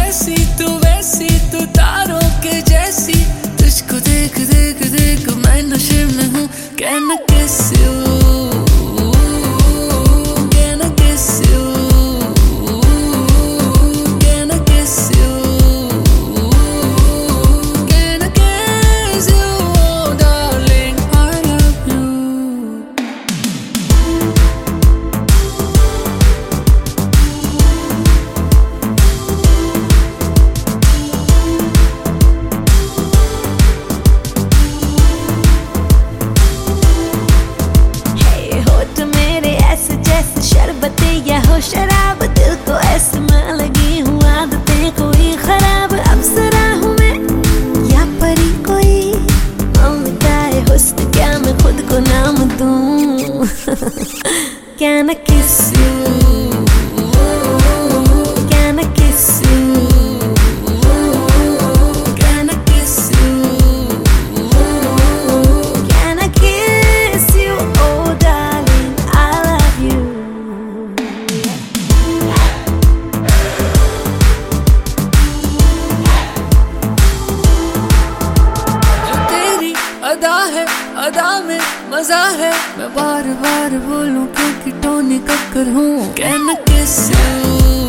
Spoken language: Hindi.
कैसी तू वैसी, तू तारों के जैसी, तुझको देख देख देख मैं नशे में हूँ। Can I kiss you? Can I kiss you? Can I kiss you? Can I kiss you? Oh darling, I love you. शरबत या हो शराब, दिल को ऐसे मैं लगी हूँ आदतें कोई खराब। अप्सरा हूँ मैं या परी कोई, ममताए हुस्न क्या मैं खुद को नाम दूँ। Can I kiss you? Can I kiss you? Can I kiss you? Can I kiss you? Oh darling, I love you. अदा है, अदा में मजा है, मैं बार बार बोलूं क्योंकि टोनी कक्कर हूँ। Can I kiss you?